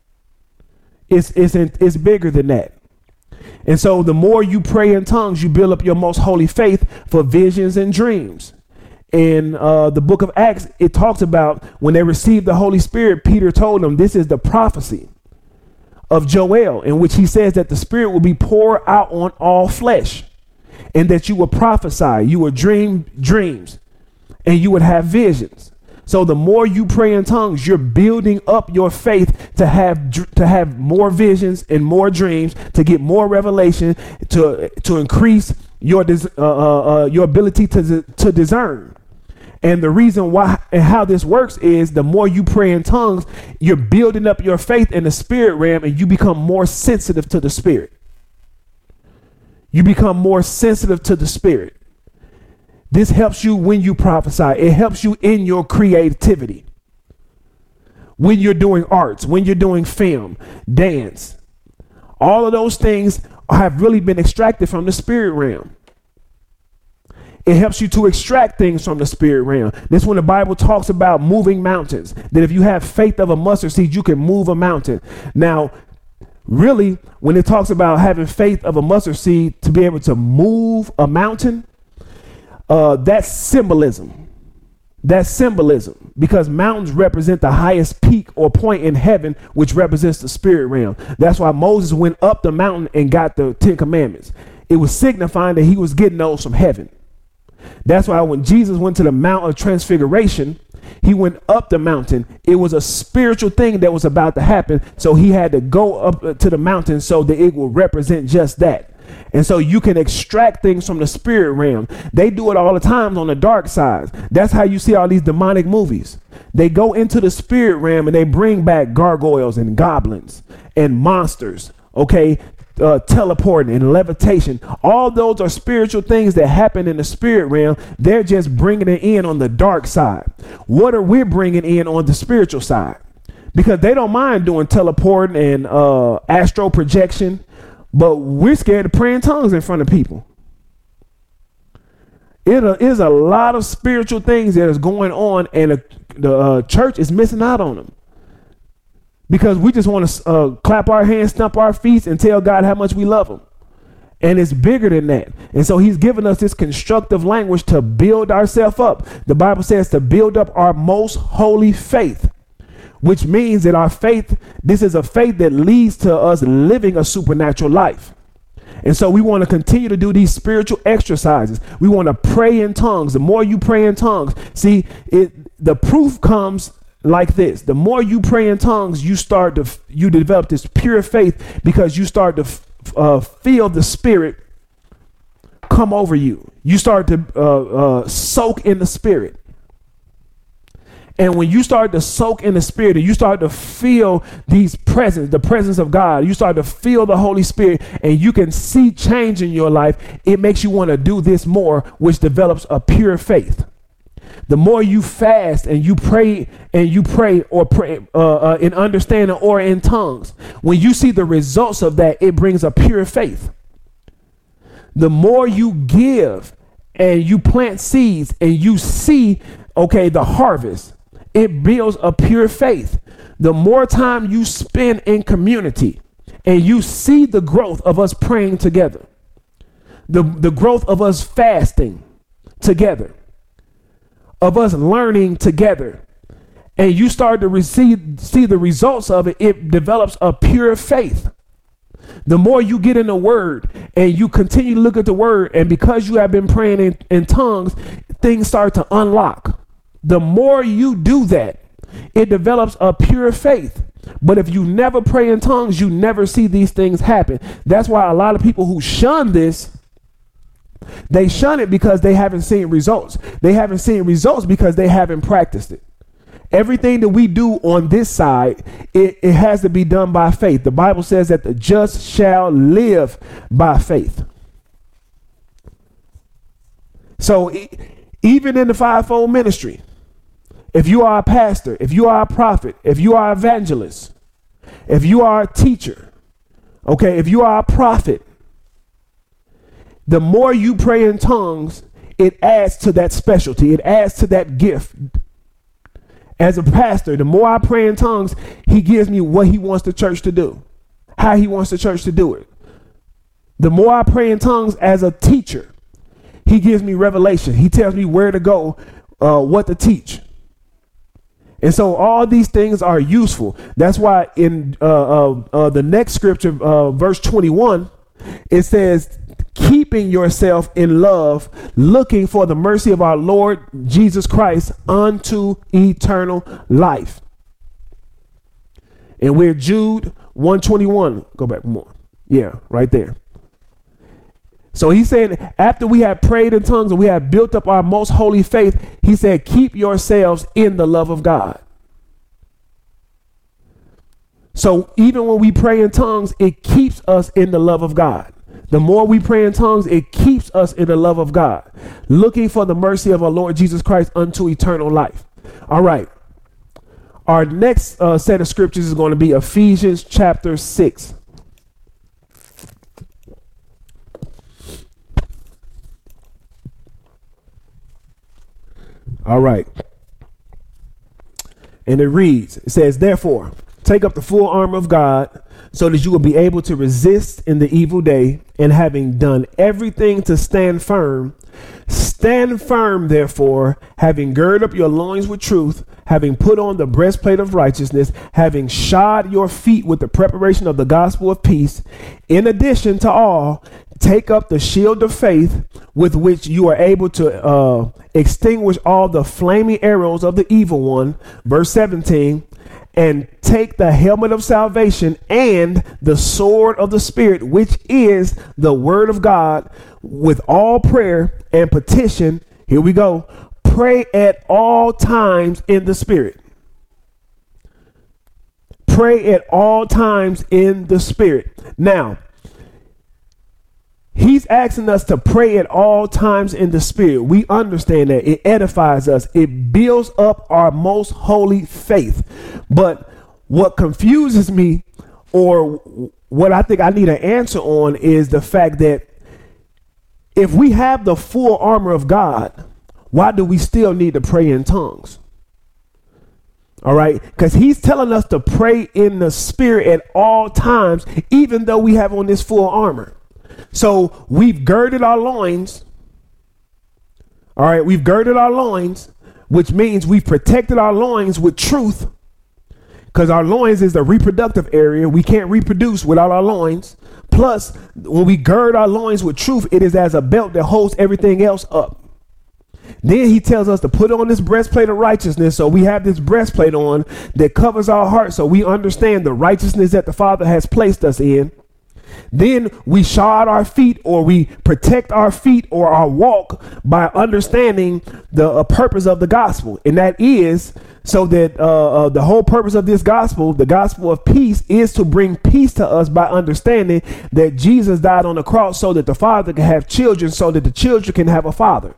It's bigger than that. And so the more you pray in tongues, you build up your most holy faith for visions and dreams. In the book of Acts, it talks about when they received the Holy Spirit, Peter told them this is the prophecy of Joel, in which he says that the Spirit will be poured out on all flesh, and that you will prophesy, you will dream dreams, and you would have visions. So the more you pray in tongues, you're building up your faith to have more visions and more dreams, to get more revelation, to increase your ability to discern. And the reason why and how this works is the more you pray in tongues, you're building up your faith in the spirit realm, and you become more sensitive to the Spirit. You become more sensitive to the Spirit. This helps you when you prophesy. It helps you in your creativity. When you're doing arts, when you're doing film, dance, all of those things have really been extracted from the spirit realm. It helps you to extract things from the spirit realm. This is when the Bible talks about moving mountains, that if you have faith of a mustard seed, you can move a mountain. Now, really, when it talks about having faith of a mustard seed to be able to move a mountain, that's symbolism. That's symbolism, because mountains represent the highest peak or point in heaven, which represents the spirit realm. That's why Moses went up the mountain and got the 10 commandments. It was signifying that he was getting those from heaven. That's why when Jesus went to the Mount of Transfiguration, he went up the mountain. It was a spiritual thing that was about to happen. So he had to go up to the mountain so that it will represent just that. And so you can extract things from the spirit realm. They do it all the time on the dark side. That's how you see all these demonic movies. They go into the spirit realm and they bring back gargoyles and goblins and monsters. Okay. Teleporting and levitation. All those are spiritual things that happen in the spirit realm. They're just bringing it in on the dark side. What are we bringing in on the spiritual side? Because they don't mind doing teleporting and astral projection. But we're scared to pray in tongues in front of people. It is a lot of spiritual things that is going on, and the church is missing out on them. Because we just want to clap our hands, stomp our feet, and tell God how much we love him. And it's bigger than that. And so he's given us this constructive language to build ourselves up. The Bible says to build up our most holy faith, which means that our faith, this is a faith that leads to us living a supernatural life. And so we want to continue to do these spiritual exercises. We want to pray in tongues. The more you pray in tongues, see, the proof comes like this. The more you pray in tongues, you develop this pure faith, because you start to feel the Spirit come over you. You start to soak in the Spirit. And when you start to soak in the Spirit and you start to feel the presence of God, you start to feel the Holy Spirit, and you can see change in your life, it makes you want to do this more, which develops a pure faith. The more you fast and you pray or pray in understanding or in tongues, when you see the results of that, it brings a pure faith. The more you give and you plant seeds and you see, the harvest, it builds a pure faith. The more time you spend in community and you see the growth of us praying together, the growth of us fasting together, of us learning together, and you start to see the results of it, it develops a pure faith. The more you get in the word and you continue to look at the word, and because you have been praying in tongues, things start to unlock. The more you do that, it develops a pure faith. But if you never pray in tongues, you never see these things happen. That's why a lot of people who shun this, they shun it because they haven't seen results. They haven't seen results because they haven't practiced it. Everything that we do on this side, it has to be done by faith. The Bible says that the just shall live by faith. So even in the fivefold ministry, if you are a pastor, if you are a prophet, if you are an evangelist, if you are a teacher, if you are a prophet, the more you pray in tongues, it adds to that specialty. It adds to that gift. As a pastor, the more I pray in tongues, he gives me what he wants the church to do, how he wants the church to do it. The more I pray in tongues as a teacher, he gives me revelation. He tells me where to go, what to teach. And so all these things are useful. That's why in the next scripture, verse 21, it says, keeping yourself in love, looking for the mercy of our Lord Jesus Christ unto eternal life. And we're Jude 121. Go back more. Yeah, right there. So he's saying after we have prayed in tongues and we have built up our most holy faith, he said, keep yourselves in the love of God. So even when we pray in tongues, it keeps us in the love of God. The more we pray in tongues, it keeps us in the love of God, looking for the mercy of our Lord Jesus Christ unto eternal life. All right. Our next set of scriptures is going to be Ephesians chapter 6. All right. And it reads, it says, therefore, take up the full armor of God so that you will be able to resist in the evil day, and having done everything to stand firm, therefore, having girded up your loins with truth, having put on the breastplate of righteousness, having shod your feet with the preparation of the gospel of peace. In addition to all, take up the shield of faith with which you are able to extinguish all the flaming arrows of the evil one. Verse 17. And take the helmet of salvation and the sword of the Spirit, which is the word of God, with all prayer and petition. Here we go. Pray at all times in the Spirit. Pray at all times in the Spirit. Now, he's asking us to pray at all times in the Spirit. We understand that it edifies us. It builds up our most holy faith. But what confuses me, or what I think I need an answer on, is the fact that if we have the full armor of God, why do we still need to pray in tongues? All right, because he's telling us to pray in the Spirit at all times, even though we have on this full armor. So we've girded our loins. All right, we've girded our loins, which means we've protected our loins with truth, because our loins is the reproductive area. We can't reproduce without our loins. Plus, when we gird our loins with truth, it is as a belt that holds everything else up. Then he tells us to put on this breastplate of righteousness. So we have this breastplate on that covers our heart, so we understand the righteousness that the Father has placed us in. Then we shod our feet, or we protect our feet or our walk by understanding the purpose of the gospel. And that is so that the whole purpose of this gospel, the gospel of peace, is to bring peace to us by understanding that Jesus died on the cross so that the Father can have children, so that the children can have a father.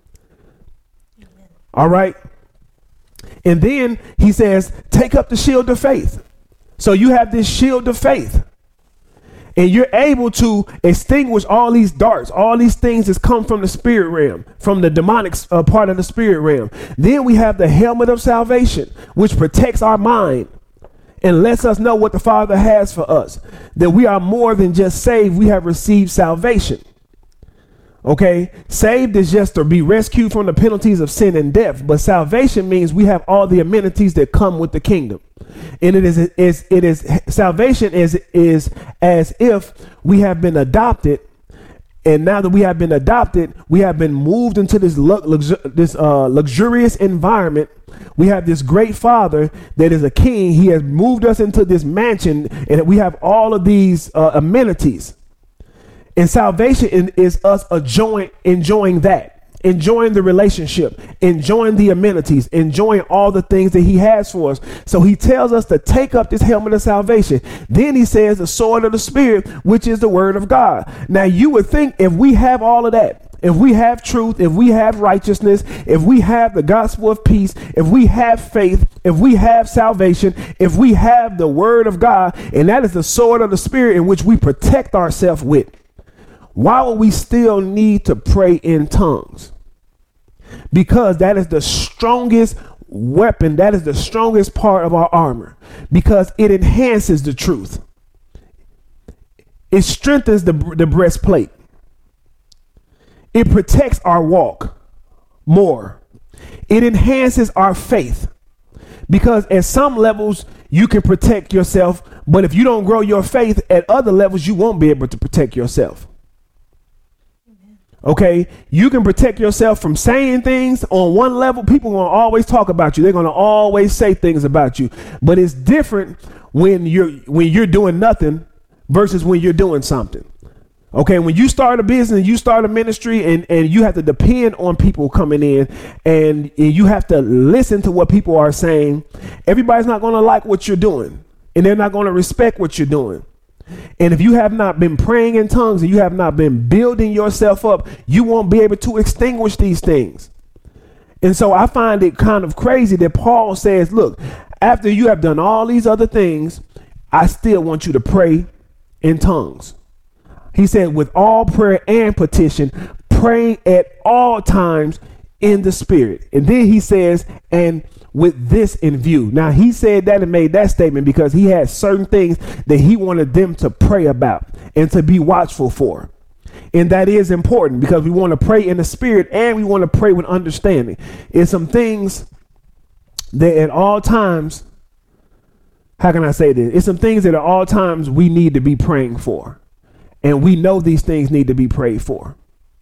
Amen. All right. And then he says, take up the shield of faith. So you have this shield of faith. And you're able to extinguish all these darts, all these things that come from the spirit realm, from the demonic part of the spirit realm. Then we have the helmet of salvation, which protects our mind and lets us know what the Father has for us, that we are more than just saved. We have received salvation. Okay, saved is just to be rescued from the penalties of sin and death. But salvation means we have all the amenities that come with the kingdom. And it is salvation is as if we have been adopted. And now that we have been adopted, we have been moved into this luxurious environment. We have this great Father that is a king. He has moved us into this mansion, and we have all of these amenities. And salvation is us enjoying that, enjoying the relationship, enjoying the amenities, enjoying all the things that he has for us. So he tells us to take up this helmet of salvation. Then he says the sword of the Spirit, which is the word of God. Now you would think if we have all of that, if we have truth, if we have righteousness, if we have the gospel of peace, if we have faith, if we have salvation, if we have the word of God, and that is the sword of the Spirit in which we protect ourselves with, why would we still need to pray in tongues? Because that is the strongest weapon. That is the strongest part of our armor, because it enhances the truth. It strengthens the breastplate. It protects our walk more. It enhances our faith, Because at some levels you can protect yourself, but if you don't grow your faith at other levels, you won't be able to protect yourself. Okay, you can protect yourself from saying things on one level. People are going to always talk about you. They're going to always say things about you. But it's different when you're doing nothing versus when you're doing something. Okay, when you start a business, you start a ministry, and you have to depend on people coming in, and you have to listen to what people are saying. Everybody's not going to like what you're doing, and they're not going to respect what you're doing. And if you have not been praying in tongues and you have not been building yourself up, you won't be able to extinguish these things. And so I find it kind of crazy that Paul says, look, after you have done all these other things, I still want you to pray in tongues. He said, with all prayer and petition, praying at all times in the Spirit. And then he says, and with this in view. Now, he said that and made that statement because he had certain things that he wanted them to pray about and to be watchful for. And that is important because we want to pray in the Spirit and we want to pray with understanding. It's some things that at all times, how can I say this? It's some things that at all times we need to be praying for. And we know these things need to be prayed for.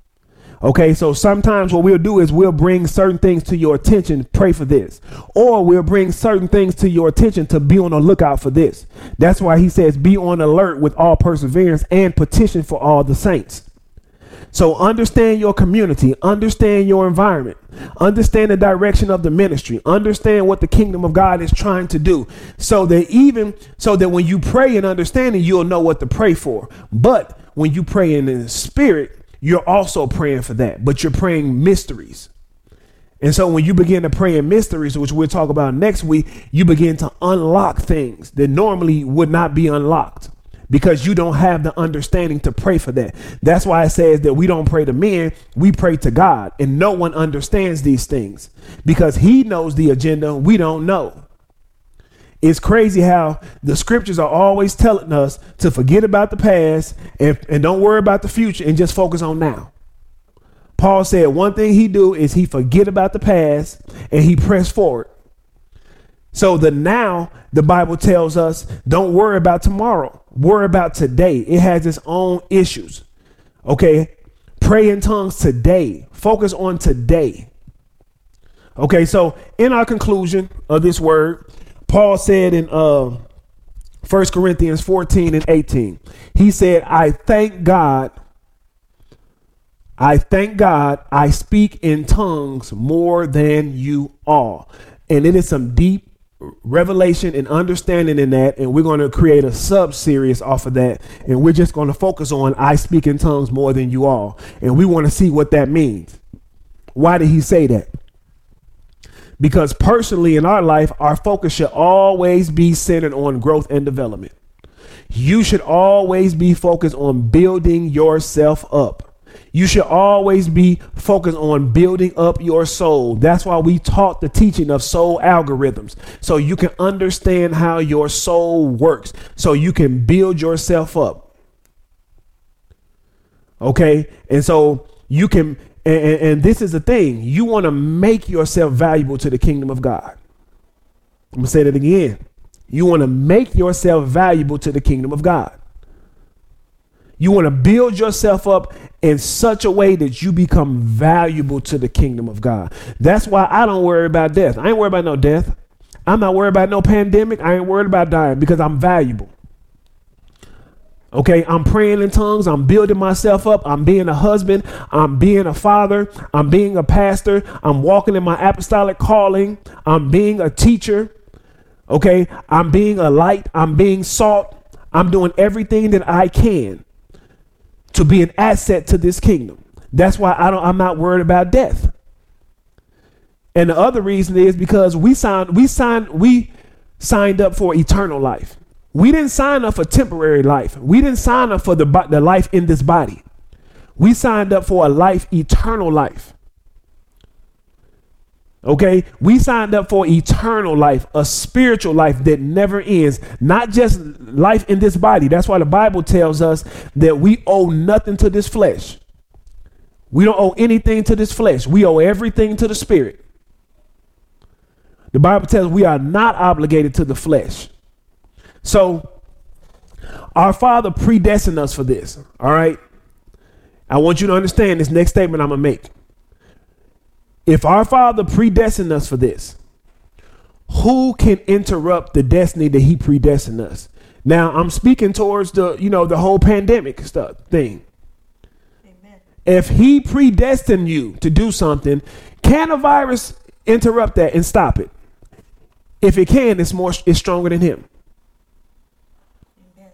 Okay, so sometimes what we'll do is we'll bring certain things to your attention, pray for this. Or we'll bring certain things to your attention to be on the lookout for this. That's why he says be on alert with all perseverance and petition for all the saints. So understand your community, understand your environment, understand the direction of the ministry, understand what the kingdom of God is trying to do, so that when you pray in understanding, you'll know what to pray for. But when you pray in the Spirit, you're also praying for that, but you're praying mysteries. And so when you begin to pray in mysteries, which we'll talk about next week, you begin to unlock things that normally would not be unlocked because you don't have the understanding to pray for that. That's why it says that we don't pray to men, we pray to God, and no one understands these things because he knows the agenda we don't know. It's crazy how the scriptures are always telling us to forget about the past and don't worry about the future and just focus on now. Paul said one thing he do is he forget about the past and he press forward. So the now, the Bible tells us, don't worry about tomorrow. Worry about today. It has its own issues. Okay. Pray in tongues today. Focus on today. Okay. So in our conclusion of this word, Paul said in 1 Corinthians 14 and 18, he said, I thank God I speak in tongues more than you all. And it is some deep revelation and understanding in that. And we're going to create a sub series off of that. And we're just going to focus on I speak in tongues more than you all. And we want to see what that means. Why did he say that? Because personally in our life, our focus should always be centered on growth and development. You should always be focused on building yourself up. You should always be focused on building up your soul. That's why we taught the teaching of soul algorithms, so you can understand how your soul works, so you can build yourself up. Okay. And so you can, and this is the thing, you want to make yourself valuable to the kingdom of God. I'm gonna say that again. You want to make yourself valuable to the kingdom of God. You want to build yourself up in such a way that you become valuable to the kingdom of God. That's why I don't worry about death. I ain't worried about no death. I'm not worried about no pandemic. I ain't worried about dying because I'm valuable. Okay, I'm praying in tongues. I'm building myself up. I'm being a husband. I'm being a father. I'm being a pastor. I'm walking in my apostolic calling. I'm being a teacher. Okay, I'm being a light. I'm being salt. I'm doing everything that I can to be an asset to this kingdom. That's why I'm not worried about death. And the other reason is because we signed up for eternal life. We didn't sign up for temporary life. We didn't sign up for the life in this body. We signed up for a life, eternal life. Okay, we signed up for eternal life, a spiritual life that never ends, not just life in this body. That's why the Bible tells us that we owe nothing to this flesh. We don't owe anything to this flesh. We owe everything to the Spirit. The Bible tells we are not obligated to the flesh. So our Father predestined us for this. All right. I want you to understand this next statement I'm going to make. If our Father predestined us for this, who can interrupt the destiny that he predestined us? Now I'm speaking towards the whole pandemic stuff thing. Amen. If he predestined you to do something, can a virus interrupt that and stop it? If it can, it's stronger than him. Amen.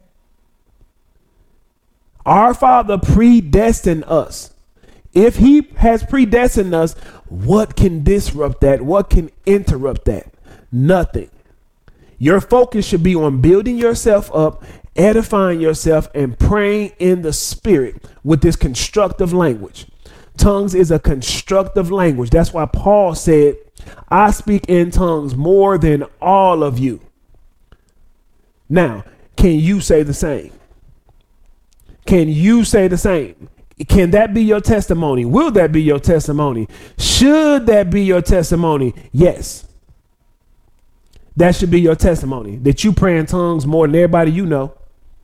Our Father predestined us. If he has predestined us, what can disrupt that? What can interrupt that? Nothing. Your focus should be on building yourself up, edifying yourself, and praying in the spirit with this constructive language. Tongues is a constructive language. That's why Paul said, I speak in tongues more than all of you. Now, can you say the same? Can you say the same? Can that be your testimony? Will that be your testimony? Should that be your testimony? Yes. That should be your testimony, that you pray in tongues more than everybody you know.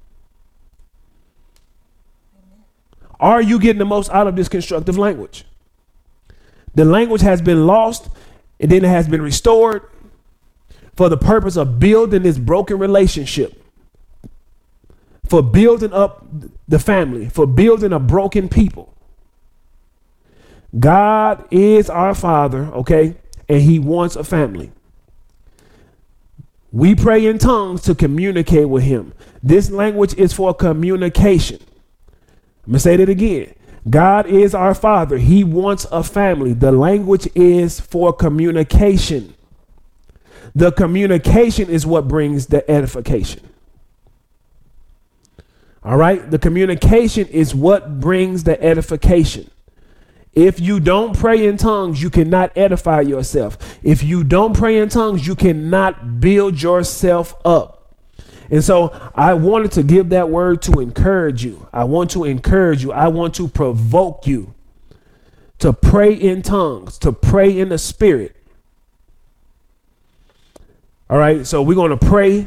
Amen. Are you getting the most out of this constructive language? The language has been lost and then it has been restored for the purpose of building this broken relationship, for building up the family, for building a broken people. God is our Father, okay? And he wants a family. We pray in tongues to communicate with him. This language is for communication. I'm going to say that again. God is our Father. He wants a family. The language is for communication. The communication is what brings the edification. All right. The communication is what brings the edification. If you don't pray in tongues, you cannot edify yourself. If you don't pray in tongues, you cannot build yourself up. And so I wanted to give that word to encourage you. I want to encourage you. I want to provoke you to pray in tongues, to pray in the spirit. All right. So we're going to pray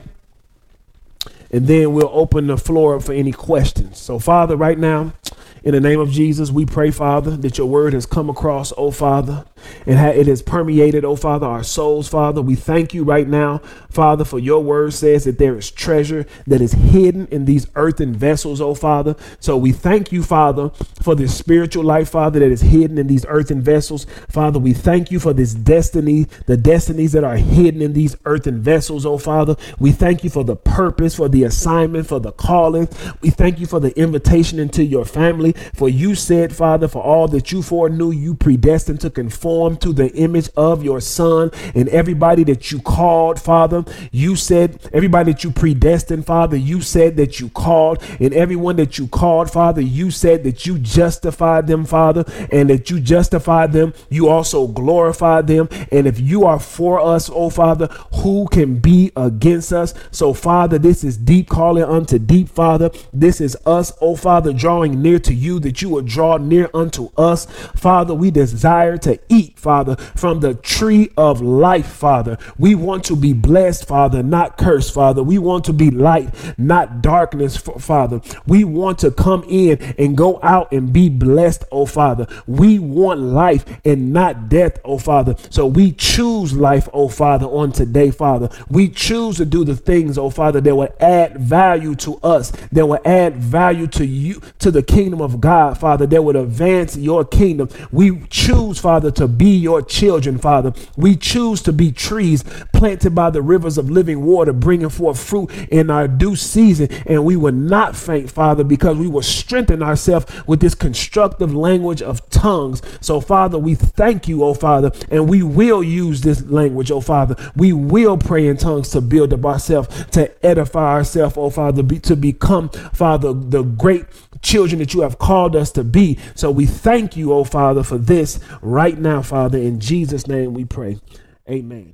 and then we'll open the floor up for any questions. So, Father, right now, in the name of Jesus, we pray, Father, that your word has come across, oh Father, and it has permeated, oh Father, our souls, Father. We thank you right now, Father, for your word says that there is treasure that is hidden in these earthen vessels, oh Father. So we thank you, Father, for this spiritual life, Father, that is hidden in these earthen vessels. Father, we thank you for this destiny, the destinies that are hidden in these earthen vessels, oh Father. We thank you for the purpose, for the assignment, for the calling. We thank you for the invitation into your family. For you said, Father, for all that you foreknew, you predestined to conform to the image of your Son. And everybody that you called, Father, you said, everybody that you predestined, Father, you said that you called. And everyone that you called, Father, you said that you justified them, Father, and that you justified them, you also glorified them. And if you are for us, oh Father, who can be against us? So, Father, this is deep calling unto deep, Father. This is us, oh Father, drawing near to you, that you will draw near unto us. Father, we desire to eat, Father, from the tree of life, Father. We want to be blessed, Father, not cursed, Father. We want to be light, not darkness, Father. We want to come in and go out and be blessed, oh Father. We want life and not death, oh Father. So we choose life, oh Father, on today, Father. We choose to do the things, oh Father, that will add value to us, that will add value to you, to the kingdom of God, Father, that would advance your kingdom. We choose, Father, to be your children, Father. We choose to be trees planted by the rivers of living water, bringing forth fruit in our due season. And we will not faint, Father, because we will strengthen ourselves with this constructive language of tongues. So, Father, we thank you, oh Father, and we will use this language, oh Father. We will pray in tongues to build up ourselves, to edify ourselves, oh Father, to become, Father, the great children that you have called us to be. So we thank you, oh Father, for this right now, Father. In Jesus' name we pray. Amen.